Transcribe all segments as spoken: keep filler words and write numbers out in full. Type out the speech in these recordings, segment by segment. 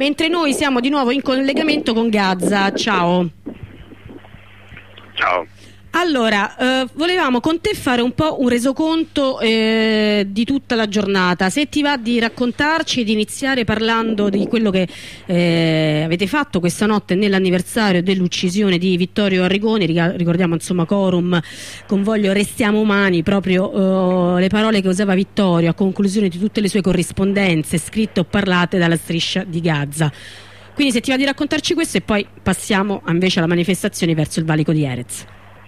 mentre noi siamo di nuovo in collegamento con Gaza. Ciao. Ciao. Allora, eh, volevamo con te fare un po' un resoconto eh, di tutta la giornata. Se ti va di raccontarci, di iniziare parlando di quello che eh, avete fatto questa notte nell'anniversario dell'uccisione di Vittorio Arrigoni. Ricordiamo insomma Corum, convoglio Restiamo Umani, proprio eh, le parole che usava Vittorio a conclusione di tutte le sue corrispondenze scritte o parlate dalla striscia di Gaza. Quindi se ti va di raccontarci questo e poi passiamo invece alla manifestazione verso il valico di Erez.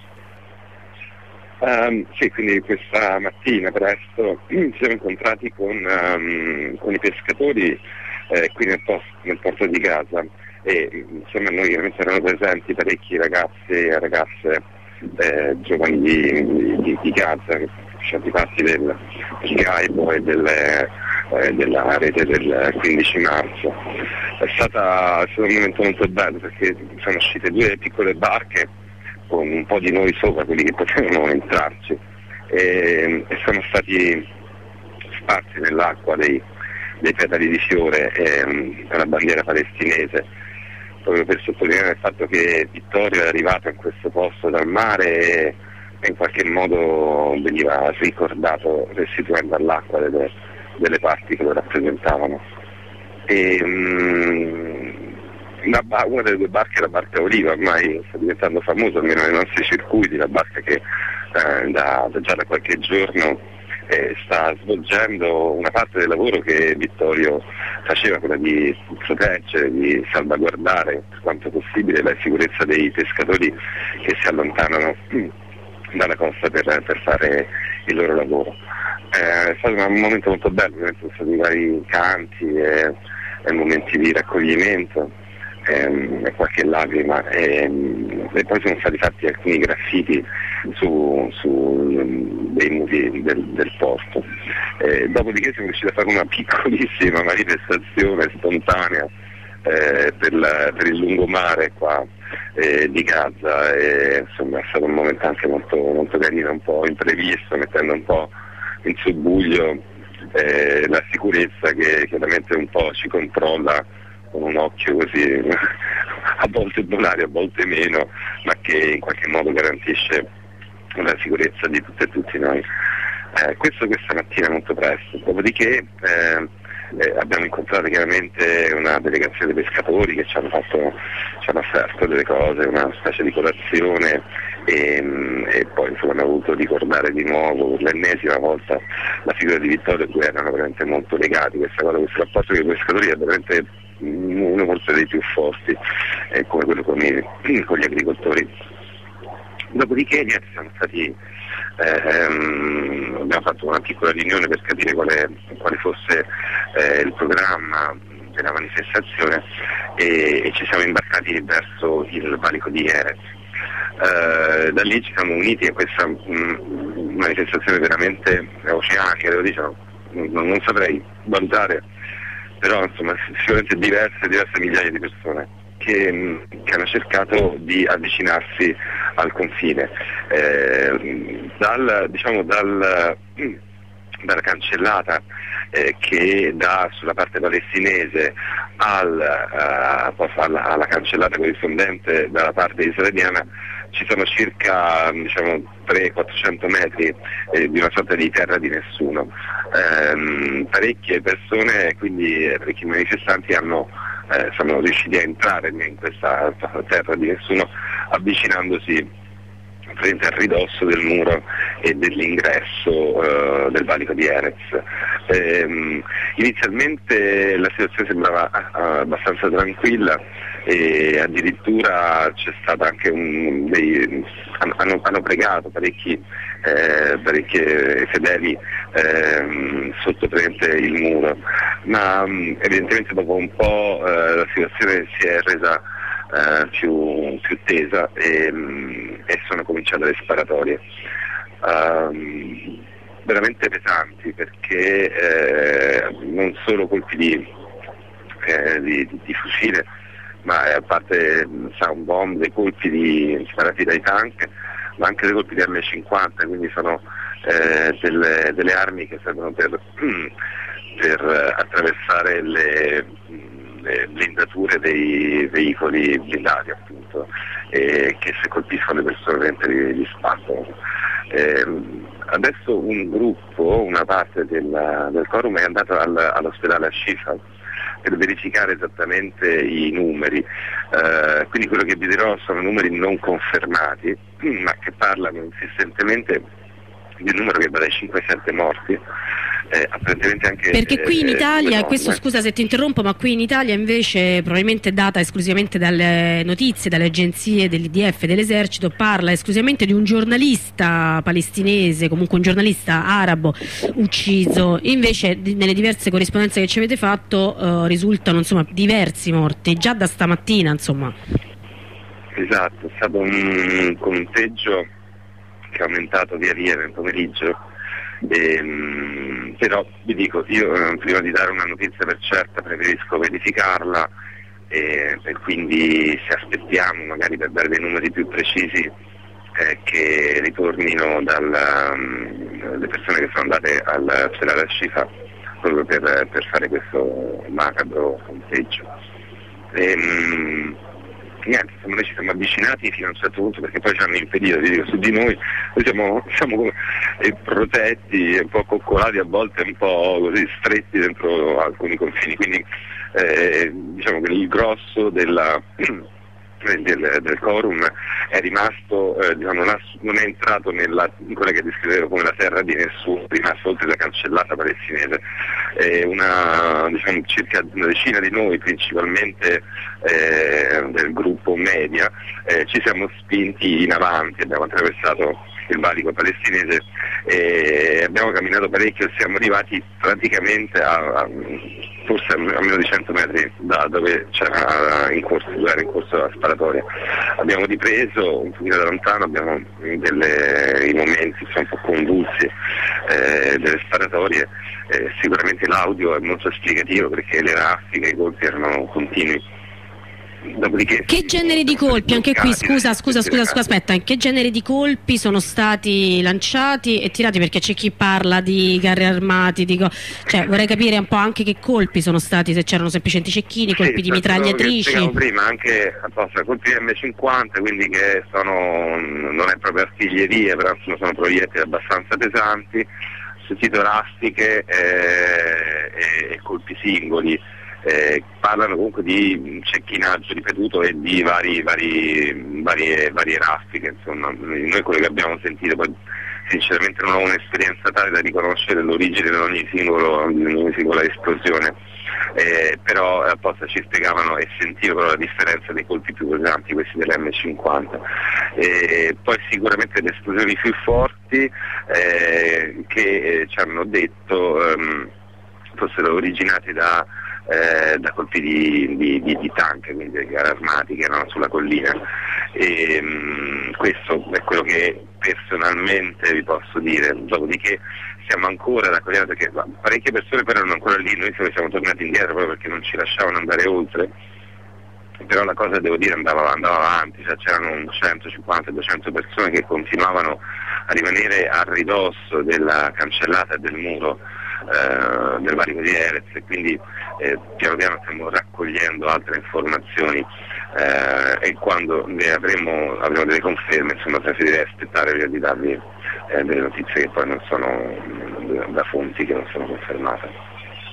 Um, sì, quindi questa mattina presto ci siamo incontrati con, um, con i pescatori eh, qui nel, post, nel porto di Gaza e insieme a noi chiaramente erano presenti parecchi ragazzi e ragazze eh, giovani di, di, di Gaza che facevano parte del, del Gaibo e delle, eh, della rete del quindici marzo. È, stata, è stato un momento molto bello perché sono uscite due piccole barche con un po' di noi sopra, quelli che potevano entrarci, e, e sono stati sparsi nell'acqua dei, dei petali di fiore e una bandiera palestinese, proprio per sottolineare il fatto che Vittorio è arrivato in questo posto dal mare e, e in qualche modo veniva ricordato restituendo all'acqua delle, delle parti che lo rappresentavano. E, um, Una, una delle due barche è la barca Oliva, ormai sta diventando famosa almeno nei nostri circuiti, la barca che eh, da, da già da qualche giorno eh, sta svolgendo una parte del lavoro che Vittorio faceva, quella di proteggere, di salvaguardare per quanto possibile la sicurezza dei pescatori che si allontanano dalla costa per, per fare il loro lavoro. Eh, è stato un momento molto bello, ovviamente sono stati vari canti e, e momenti di raccoglimento e qualche lacrima e, e poi sono stati fatti alcuni graffiti su, su dei muri del, del porto. E dopodiché siamo riusciti a fare una piccolissima manifestazione spontanea eh, per, la, per il lungomare qua eh, di Gaza e insomma è stato un momento anche molto, molto carino, un po' imprevisto, mettendo un po' in subbuglio eh, la sicurezza che chiaramente un po' ci controlla con un occhio così a volte volare, a volte meno, ma che in qualche modo garantisce la sicurezza di tutte e tutti noi. Eh, questo questa mattina molto presto, dopodiché eh, eh, abbiamo incontrato chiaramente una delegazione di pescatori che ci hanno fatto, ci hanno offerto delle cose, una specie di colazione e, e poi insomma hanno voluto ricordare di nuovo per l'ennesima volta la figura di Vittorio, cui erano veramente molto legati. Questa cosa, questo rapporto con i pescatori è veramente uno forse dei più forti, eh, come quello con, i, con gli agricoltori. Dopodiché niente, siamo stati ehm, abbiamo fatto una piccola riunione per capire quale, quale fosse eh, il programma della manifestazione e, e ci siamo imbarcati verso il valico di Erez. Eh, da lì ci siamo uniti a questa mh, manifestazione veramente oceanica, devo dire, non, non saprei valutare, però insomma sicuramente diverse, diverse migliaia di persone che, che hanno cercato di avvicinarsi al confine, eh, dal, diciamo, dal, dalla cancellata eh, che dà sulla parte palestinese al, uh, alla, alla cancellata corrispondente dalla parte israeliana. Ci sono circa diciamo, trecento quattrocento metri eh, di una sorta di terra di nessuno. Ehm, parecchie persone, quindi parecchi manifestanti hanno, eh, sono riusciti a entrare in questa terra di nessuno avvicinandosi frente al ridosso del muro e dell'ingresso eh, del valico di Erez. Ehm, inizialmente la situazione sembrava ah, abbastanza tranquilla e addirittura c'è stato anche un dei hanno, hanno pregato parecchi eh, parecchie fedeli eh, sotto presente il muro, ma mh, evidentemente dopo un po' eh, la situazione si è resa eh, più, più tesa e, mh, e sono cominciate le sparatorie. Um, veramente pesanti perché eh, non solo colpi di, eh, di, di fucile, ma a parte sound bomb, dei colpi di, sparati dai tank, ma anche dei colpi di emme cinquanta, quindi sono eh, delle, delle armi che servono per, per attraversare le, le blindature dei veicoli blindati, appunto, eh, che se colpiscono le persone ovviamente li, li spaccano. Eh, adesso un gruppo, una parte del, del quorum è andato al, all'ospedale a Shifa per verificare esattamente i numeri, eh, quindi quello che vi dirò sono numeri non confermati, ma che parlano insistentemente di un numero che va dai cinque ai sette morti. Eh, apparentemente anche, perché qui in eh, Italia, eh, questo scusa se ti interrompo, ma qui in Italia invece probabilmente è data esclusivamente dalle notizie, dalle agenzie dell'I D F, dell'esercito, parla esclusivamente di un giornalista palestinese, comunque un giornalista arabo ucciso, invece di, nelle diverse corrispondenze che ci avete fatto eh, risultano insomma diversi morti, già da stamattina insomma. Esatto, è stato un conteggio che è aumentato via via nel pomeriggio. Ehm, però vi dico, io eh, prima di dare una notizia per certa preferisco verificarla e, e quindi se aspettiamo magari per dare dei numeri più precisi eh, che ritornino dalle um, persone che sono andate all'ospedale a Shifa proprio per, per fare questo macabro conteggio. Ehm, Niente, insomma, noi ci siamo avvicinati fino a un certo punto perché poi ci hanno impedito di dire su di noi, noi siamo, siamo come eh, protetti, un po' coccolati a volte, un po' così stretti dentro alcuni confini, quindi eh, diciamo che il grosso della, del, del quorum è rimasto, eh, diciamo, non, ha, non è entrato nella, in quella che descrivevo come la terra di nessuno, è rimasto oltre la cancellata palestinese. Eh, una, diciamo, circa una decina di noi, principalmente eh, del gruppo media, eh, ci siamo spinti in avanti, abbiamo attraversato il valico palestinese e abbiamo camminato parecchio e siamo arrivati praticamente a, a forse a meno di cento metri da dove c'era in corso, dove era in corso la sparatoria. Abbiamo ripreso un pochino da lontano, abbiamo delle, i momenti un po' convulsi eh, delle sparatorie, eh, sicuramente l'audio è molto esplicativo perché le raffiche, i colpi erano continui. Dopodiché, che genere di colpi, anche qui scusa scusa scusa, scusa aspetta, che genere di colpi sono stati lanciati e tirati, perché c'è chi parla di carri armati, dico, cioè vorrei capire un po' anche che colpi sono stati, se c'erano semplicemente cecchini, colpi sì, di mitragliatrici. Prima anche apposta, colpi M cinquanta, quindi che sono, non è proprio artiglieria, però sono proiettili abbastanza pesanti, ho sentito rastiche eh, e, e colpi singoli. Eh, parlano comunque di cecchinaggio ripetuto e di vari, vari, varie, varie raffiche, insomma. Noi quello che abbiamo sentito, poi sinceramente non ho un'esperienza tale da riconoscere l'origine di ogni, singolo, di ogni singola esplosione, eh, però apposta ci spiegavano e sentivano la differenza dei colpi più pesanti, questi dell'M cinquanta. Eh, poi sicuramente le esplosioni più forti eh, che eh, ci hanno detto ehm, fossero originati da Eh, da colpi di, di, di, di tank, quindi di carri armati che erano sulla collina. E, mh, questo è quello che personalmente vi posso dire. Dopodiché siamo ancora raccogliendo, perché parecchie persone però erano ancora lì, noi siamo tornati indietro proprio perché non ci lasciavano andare oltre, però la cosa devo dire andava, andava avanti, cioè c'erano centocinquanta duecento persone che continuavano a rimanere a ridosso della cancellata e del muro eh, del valico di Erez, e quindi eh, piano piano stiamo raccogliendo altre informazioni eh, e quando ne avremo, avremo delle conferme, insomma preferirei aspettare prima di darvi eh, delle notizie che poi non sono da fonti che non sono confermate.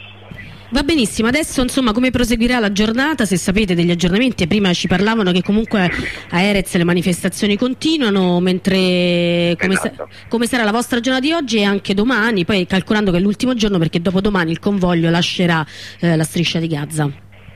Va benissimo, adesso insomma come proseguirà la giornata, se sapete degli aggiornamenti? Prima ci parlavano che comunque a Erez le manifestazioni continuano, mentre come, esatto. sa come sarà la vostra giornata di oggi e anche domani, poi calcolando che è l'ultimo giorno perché dopo domani il convoglio lascerà eh, la striscia di Gaza.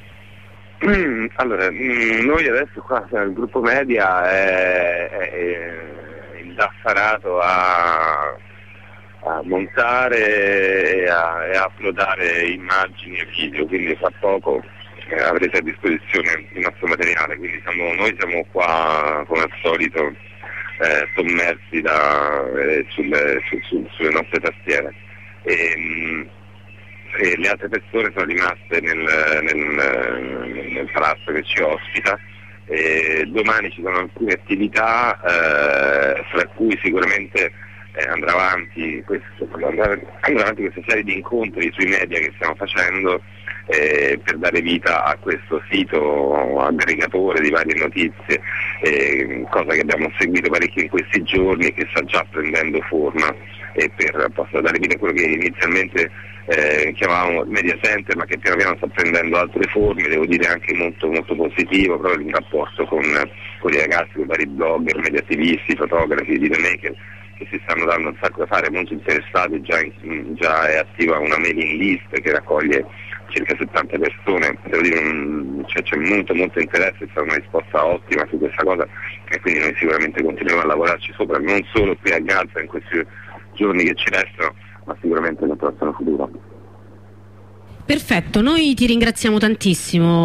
Mm, allora, mm, noi adesso qua il gruppo media è, è, è indaffarato a a montare e a, e a uploadare immagini e video, quindi fra poco eh, avrete a disposizione il nostro materiale, quindi siamo, noi siamo qua come al solito eh, sommersi da, eh, sulle, su, su, sulle nostre tastiere e, mh, e le altre persone sono rimaste nel, nel, nel palazzo che ci ospita. E domani ci sono alcune attività eh, fra cui sicuramente Eh, andrà avanti, questo, andrà, andrà avanti questa serie di incontri sui media che stiamo facendo eh, per dare vita a questo sito aggregatore di varie notizie, eh, cosa che abbiamo seguito parecchio in questi giorni e che sta già prendendo forma, e per posso dare vita a quello che inizialmente eh, chiamavamo media center, ma che piano piano sta prendendo altre forme, devo dire anche molto, molto positivo, proprio in rapporto con, con i ragazzi, con vari blogger, media attivisti, fotografi, videomaker, che si stanno dando un sacco da fare, molto interessati. Già, in, già è attiva una mailing list che raccoglie circa settanta persone, devo dire un, cioè, c'è molto molto interesse, è stata una risposta ottima su questa cosa, e quindi noi sicuramente continuiamo a lavorarci sopra, non solo qui a Gaza in questi giorni che ci restano, ma sicuramente nel prossimo futuro. Perfetto, noi ti ringraziamo tantissimo.